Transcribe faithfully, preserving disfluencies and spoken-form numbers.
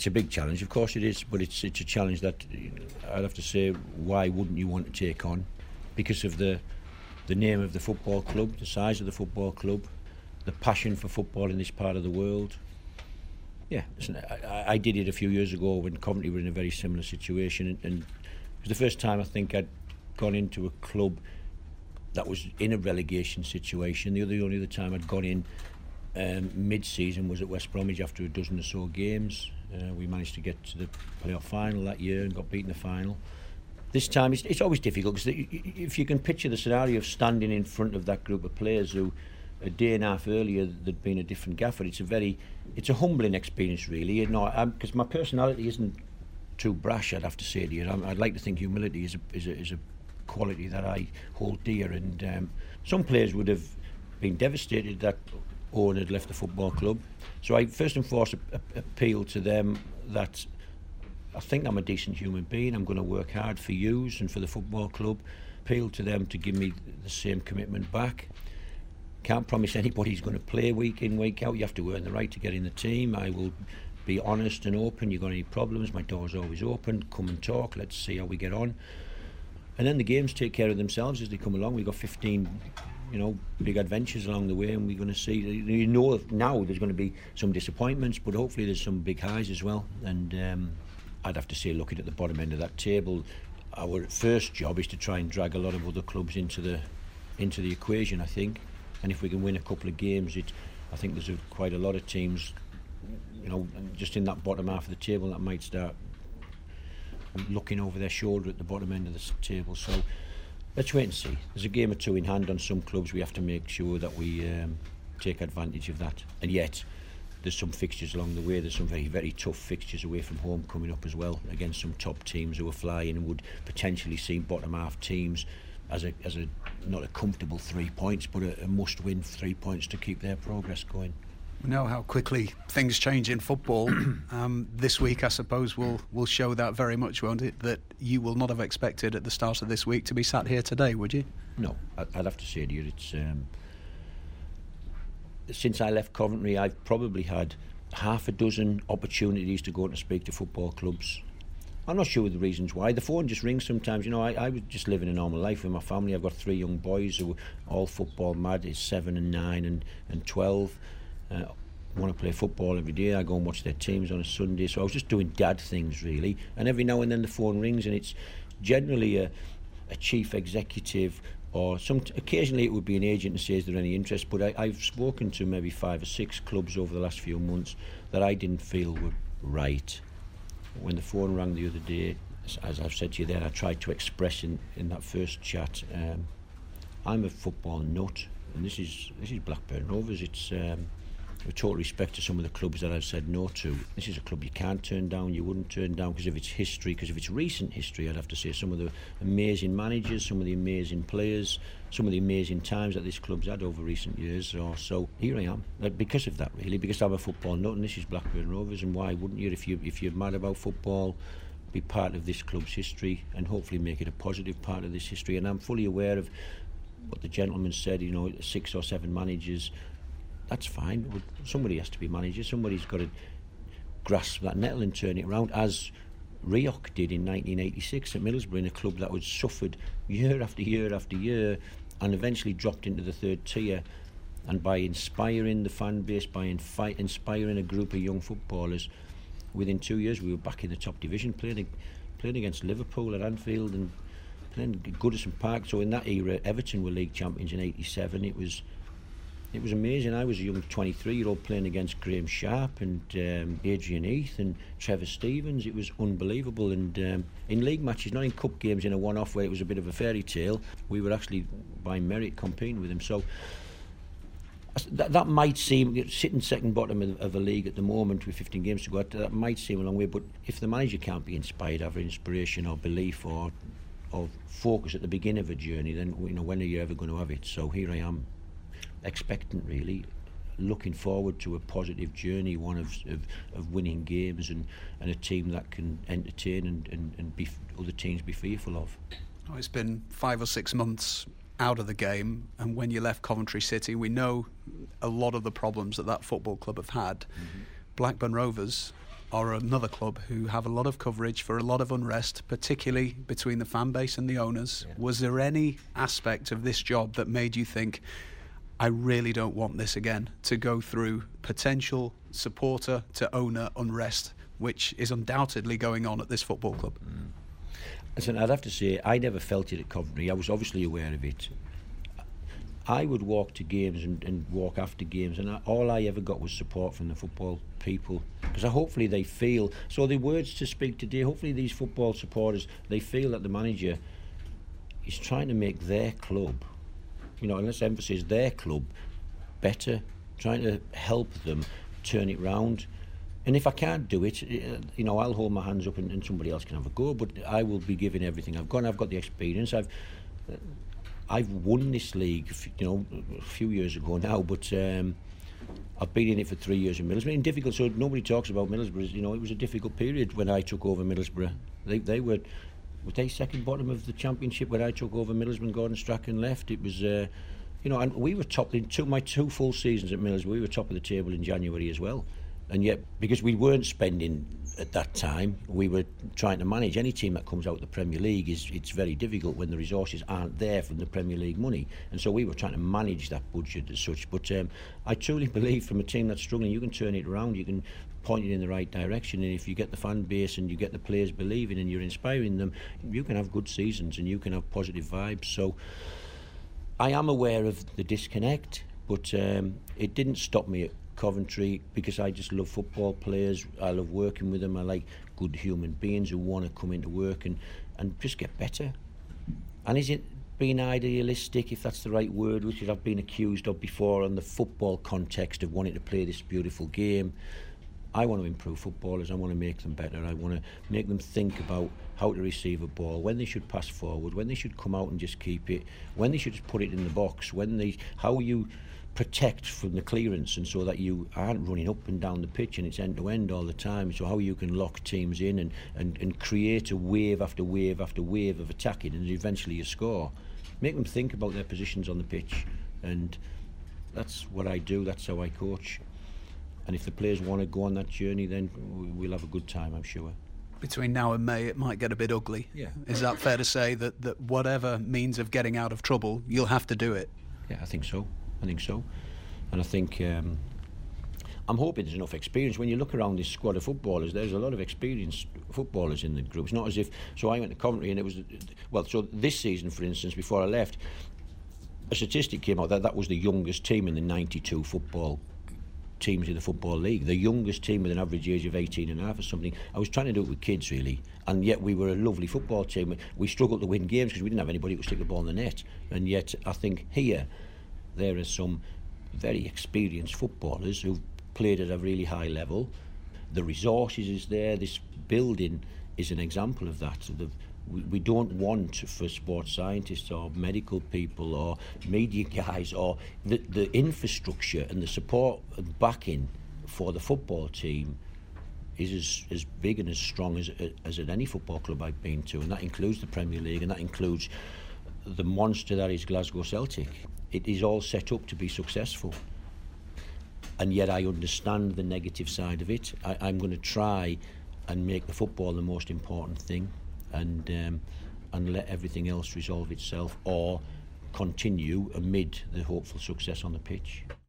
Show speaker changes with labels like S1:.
S1: it's a big challenge, of course it is, but it's it's a challenge that I'd have to say, why wouldn't you want to take on? Because of the the name of the football club, the size of the football club, the passion for football in this part of the world. Yeah, listen, I, I did it a few years ago when Coventry were in a very similar situation, and, and it was the first time I think I'd gone into a club that was in a relegation situation. The other the only other time I'd gone in um, mid-season was at West Bromwich after a dozen or so games. Uh, we managed to get to the playoff final that year and got beaten in the final. This time it's, it's always difficult, because if you can picture the scenario of standing in front of that group of players who a day and a half earlier there'd been a different gaffer, it's a very it's a humbling experience, really. You know, because my personality isn't too brash, I'd have to say to you. I'm, I'd like to think humility is a, is a, is a quality that I hold dear, and um, some players would have been devastated that Owen had left the football club. So I first and foremost appeal to them that I think I'm a decent human being. I'm going to work hard for yous and for the football club. Appeal to them to give me the same commitment back. Can't promise anybody's going to play week in, week out. You have to earn the right to get in the team. I will be honest and open. You've got any problems, my door's always open. Come and talk. Let's see how we get on. And then the games take care of themselves as they come along. We've got fifteen, you know, big adventures along the way, and we're going to see. You know, now there's going to be some disappointments, but hopefully there's some big highs as well. And um, I'd have to say, looking at the bottom end of that table, our first job is to try and drag a lot of other clubs into the into the equation, I think. And if we can win a couple of games, it, I think there's a, quite a lot of teams, you know, just in that bottom half of the table that might start looking over their shoulder at the bottom end of the table. So let's wait and see. There's a game or two in hand on some clubs. We have to make sure that we um, take advantage of that. And yet, there's some fixtures along the way. There's some very, very tough fixtures away from home coming up as well, against some top teams who are flying and would potentially see bottom half teams as a as a not a comfortable three points, but a, a must-win three points to keep their progress going.
S2: We know how quickly things change in football. um, this week, I suppose, will will show that very much, won't it? That you will not have expected at the start of this week to be sat here today, would you?
S1: No, I'd have to say to you, it's um, since I left Coventry, I've probably had half a dozen opportunities to go and speak to football clubs. I'm not sure the reasons why. The phone just rings sometimes. You know, I, I was just living a normal life with my family. I've got three young boys who are all football mad. It's seven and nine and, and twelve. Uh, want to play football every day. I go and watch their teams on a Sunday. So I was just doing dad things, really. And every now and then the phone rings, and it's generally a, a chief executive, or some occasionally it would be an agent and say, is there any interest? But I, I've spoken to maybe five or six clubs over the last few months that I didn't feel were right. When the phone rang the other day, as I've said to you there, I tried to express in, in that first chat, um, I'm a football nut, and this is this is Blackburn Rovers. It's um, with total respect to some of the clubs that I've said no to. This is a club you can't turn down, you wouldn't turn down because of its history, because of its recent history. I'd have to say some of the amazing managers, some of the amazing players, some of the amazing times that this club's had over recent years. Or so here I am, because of that, really, because I'm a football nut, and this is Blackburn Rovers. And why wouldn't you, if you if you're mad about football, be part of this club's history and hopefully make it a positive part of this history? And I'm fully aware of what the gentleman said. You know, six or seven managers. That's fine. Somebody has to be manager. Somebody's got to grasp that nettle and turn it around, as Rioch did in nineteen eighty-six at Middlesbrough, in a club that was suffered year after year after year and eventually dropped into the third tier. And by inspiring the fan base, by infi- inspiring a group of young footballers, within two years we were back in the top division, playing, playing against Liverpool at Anfield and playing at Goodison Park. So in that era, Everton were league champions in eighty-seven. It was It was amazing. I was a young twenty-three-year-old playing against Graham Sharp and um, Adrian Heath and Trevor Stevens. It was unbelievable. And um, in league matches, not in cup games, in a one-off where it was a bit of a fairy tale, we were actually by merit competing with them. So that, that might seem, sitting second bottom of, of a league at the moment with fifteen games to go, that might seem a long way. But if the manager can't be inspired, have inspiration or belief or or focus at the beginning of a journey, then you know when are you ever going to have it? So here I am, expectant, really, looking forward to a positive journey, one of of, of winning games and, and a team that can entertain and, and, and be, other teams be fearful of.
S2: Oh, it's been five or six months out of the game, and when you left Coventry City, we know a lot of the problems that that football club have had. Mm-hmm. Blackburn Rovers are another club who have a lot of coverage for a lot of unrest, particularly between the fan base and the owners. Yeah. Was there any aspect of this job that made you think, I really don't want this again, to go through potential supporter to owner unrest, which is undoubtedly going on at this football club?
S1: Mm. Listen, I'd have to say, I never felt it at Coventry. I was obviously aware of it. I would walk to games and, and walk after games, and I, all I ever got was support from the football people, because hopefully they feel, so the words to speak today, hopefully these football supporters, they feel that the manager is trying to make their club, you know, and let's emphasise their club, better, trying to help them turn it round. And if I can't do it, you know, I'll hold my hands up and, and somebody else can have a go, but I will be giving everything I've got, and I've got the experience. I've uh, I've won this league, you know, a few years ago now, but um, I've been in it for three years in Middlesbrough. And difficult, so nobody talks about Middlesbrough. You know, it was a difficult period when I took over Middlesbrough. They they were, were they second bottom of the Championship when I took over Middlesbrough and Gordon Strachan left. It was, uh, you know, and we were top in two, my two full seasons at Middlesbrough. We were top of the table in January as well. And yet, because we weren't spending at that time, we were trying to manage. Any team that comes out of the Premier League, is it's very difficult when the resources aren't there from the Premier League money. And so we were trying to manage that budget as such. But um, I truly believe from a team that's struggling, you can turn it around, you can point it in the right direction. And if you get the fan base and you get the players believing and you're inspiring them, you can have good seasons and you can have positive vibes. So I am aware of the disconnect, but um, it didn't stop me at Coventry, because I just love football players. I love working with them. I like good human beings who want to come into work and, and just get better. And is it being idealistic, if that's the right word, which I've been accused of before in the football context of wanting to play this beautiful game? I want to improve footballers. I want to make them better. I want to make them think about how to receive a ball, when they should pass forward, when they should come out and just keep it, when they should just put it in the box, when they, how you protect from the clearance, and so that you aren't running up and down the pitch and it's end to end all the time, so how you can lock teams in and, and, and create a wave after wave after wave of attacking, and eventually you score. Make them think about their positions on the pitch, and that's what I do, that's how I coach. And if the players want to go on that journey, then we'll have a good time, I'm sure.
S2: Between now and May, it might get a bit ugly.
S1: Yeah.
S2: Is that fair to say, that, that whatever means of getting out of trouble, you'll have to do it?
S1: Yeah, I think so. I think so. And I think um, I'm hoping there's enough experience. When you look around this squad of footballers, there's a lot of experienced footballers in the group. It's not as if, so I went to Coventry and it was, well, so this season, for instance, before I left, a statistic came out that that was the youngest team in the ninety-two football teams in the Football League, the youngest team with an average age of eighteen and a half or something. I was trying to do it with kids, really, and yet we were a lovely football team. We struggled to win games because we didn't have anybody who could stick the ball in the net. And yet I think here there are some very experienced footballers who've played at a really high level. The resources is there. This building is an example of that. The, we, we don't want for sports scientists or medical people or media guys or the, the infrastructure and the support and backing for the football team is as, as big and as strong as, as at any football club I've been to, and that includes the Premier League, and that includes the monster that is Glasgow Celtic. It is all set up to be successful, and yet I understand the negative side of it. I, I'm going to try and make the football the most important thing, and um, and let everything else resolve itself or continue amid the hopeful success on the pitch.